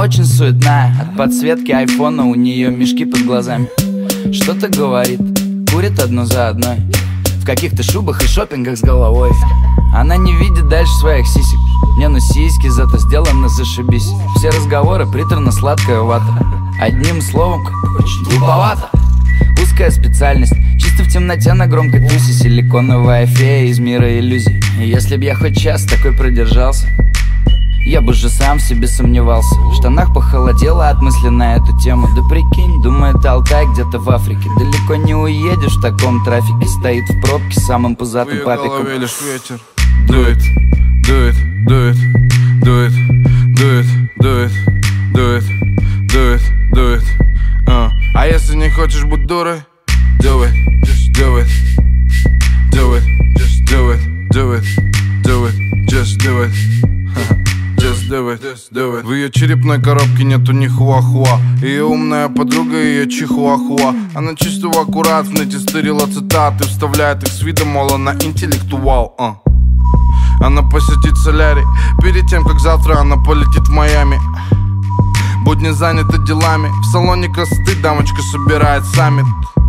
очень суетная. От подсветки айфона у нее мешки под глазами. Что-то говорит, курит одну за одной. В каких-то шубах и шопингах с головой. Она не видит дальше своих сисек. Не, ну сиськи зато сделаны зашибись. Все разговоры приторно-сладкая вата. Одним словом, очень глуповато. Узкая специальность, чисто в темноте на громкой тусе. Силиконовая фея из мира иллюзий. И если б я хоть час такой продержался, я бы же сам в себе сомневался. В штанах похолодело от мысли на эту тему. Да прикинь, думает Алтай где-то в Африке. Далеко не уедешь в таком трафике. Стоит в пробке с самым пузатым папиком. В ее голове лишь ветер. Do it, do it, do it, do it, do it, do it, do it, do it, do it. А если не хочешь быть дурой, do it, just do it, do it, just do it, do it, do it, just do it. Just do it, just do it. В ее черепной коробке нету ни хуахуа. Ее умная подруга, ее чихуахуа. Она чисто аккурат в нете стырила цитаты, вставляет их с видом, мол, она интеллектуал. Она посетит солярий перед тем, как завтра она полетит в Майами. Будни заняты делами. В салоне красоты дамочка собирает саммит.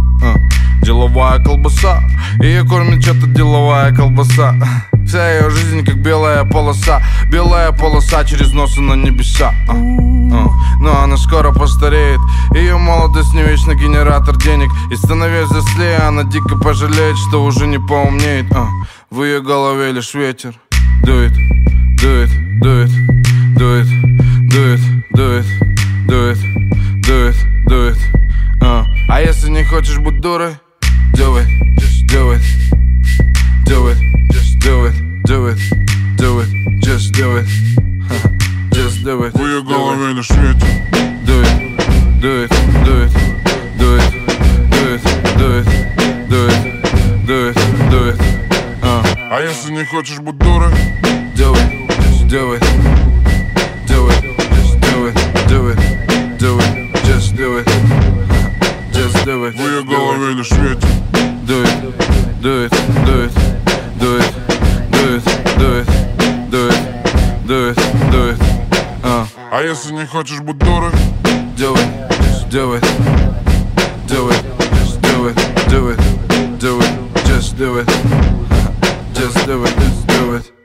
Деловая колбаса. Ее кормит что-то деловая колбаса. Вся ее жизнь как белая полоса. Белая полоса через нос на небеса. Но она скоро постареет. Ее молодость не вечно генератор денег. И становясь взрослее, она дико пожалеет, что уже не поумнеет. В ее голове лишь ветер. Do it, do it, do it, do it, do it, do it, do it, do it, do it. А если не хочешь быть дурой, do it, just do it, do it, just do it, do it, do it, just do it, just do it. В ее голове лишь ветер. Do it, do it, do it, do it, do it, do it, do it, do it, do it. А если не хочешь быть дурой, do it, just do it, do it, just do it, do it, do it, just do it, just do it. В ее голове лишь ветер. Do it, do it, do it, do it, do it, do it, do it, do it, do it. А если не хочешь быть дурой, do it, just do it, do it, just do it, do it, do it, just do it. Just do it, just do it.